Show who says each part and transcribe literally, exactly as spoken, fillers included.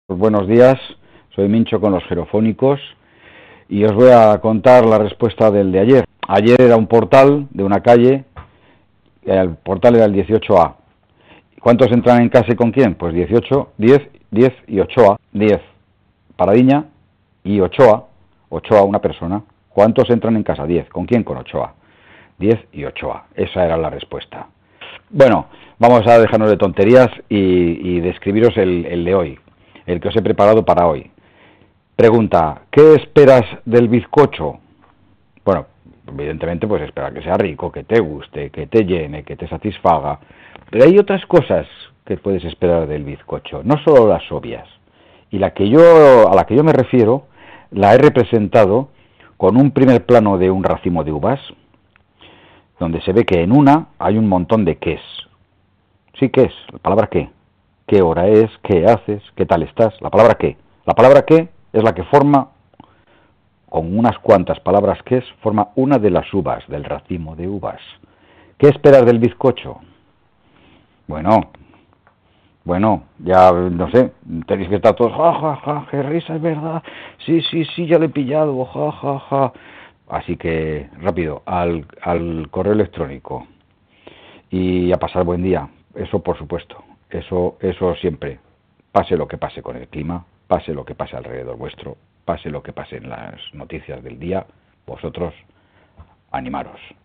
Speaker 1: Pues buenos días, soy Mincho con los Jerofónicos y os voy a contar la respuesta del de ayer. Ayer era un portal de una calle, el portal era el dieciocho A. ¿Cuántos entran en casa y con quién? Pues dieciocho, diez, diez y Ochoa. diez Paradiña y Ochoa, Ochoa una persona. ¿Cuántos entran en casa? diez. ¿Con quién? Con Ochoa. diez y Ochoa. Esa era la respuesta. Bueno, vamos a dejarnos de tonterías y, y describiros el, el de hoy, el que os he preparado para hoy. Pregunta, ¿qué esperas del bizcocho? Bueno, evidentemente pues espera que sea rico, que te guste, que te llene, que te satisfaga. Pero hay otras cosas que puedes esperar del bizcocho, no solo las obvias. Y la que yo, a la que yo me refiero, la he representado con un primer plano de un racimo de uvas, donde se ve que en una hay un montón de qués. Sí, ¿qué es? La palabra qué. ¿Qué hora es? ¿Qué haces? ¿Qué tal estás? La palabra qué. La palabra qué es la que forma, con unas cuantas palabras que es, forma una de las uvas, del racimo de uvas. ¿Qué esperas del bizcocho? Bueno, bueno, ya no sé, tenéis que estar todos, ja, ja, ja, qué risa, es verdad, sí, sí, sí, ya lo he pillado, ja, ja, ja. Así que, rápido, al, al correo electrónico y a pasar buen día, eso por supuesto, eso, eso siempre, pase lo que pase con el clima, pase lo que pase alrededor vuestro, pase lo que pase en las noticias del día, vosotros animaros.